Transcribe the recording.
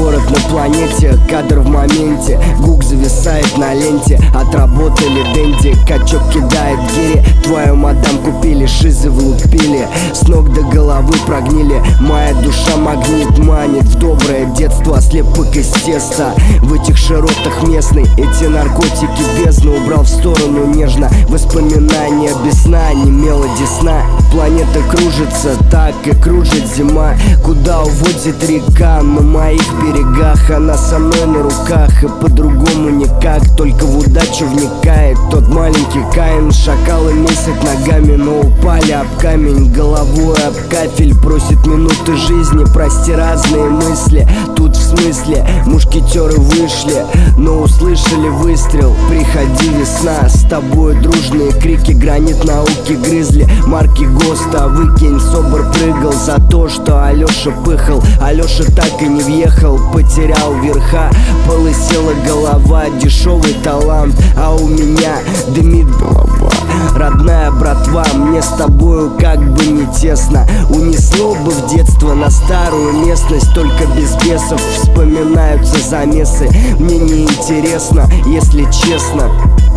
город на планете, кадр в моменте. Гук зависает на ленте, отработали денди. Качок кидает гири, твою мадам купили, шизы влупили, с ног до головы прогнили. Моя душа магнит манит в доброе детство, слепок из теста. В этих широтах местный, эти наркотики бездну убрал в сторону нежно. Воспоминания без сна, не мелоди сна. Планета кружится так, и кружит зима. Куда уводит река, на моих берегах. Она со мной на руках, и по-другому никак. Только в удачу вникает тот маленький Каин. Шакалы месят ногами, но упали об камень. Головой об кафель, просит минуты жизни. Прости разные мысли, тут в смысле мушкетеры вышли, но услышали выстрел. Приходи, весна, с тобой дружные крики. Гранит науки грызли марки ГОСТа. Выкинь, собор прыгал за то, что Алёша пыхал. Алёша так и не въехал, потерял верха. Полысела голова, дешевый талант, а у меня дымит голова. Родная братва, мне с тобою как бы не тесно. Унесло бы в детство на старую местность, только без бесов вспоминаются замесы. Мне не интересно, если честно.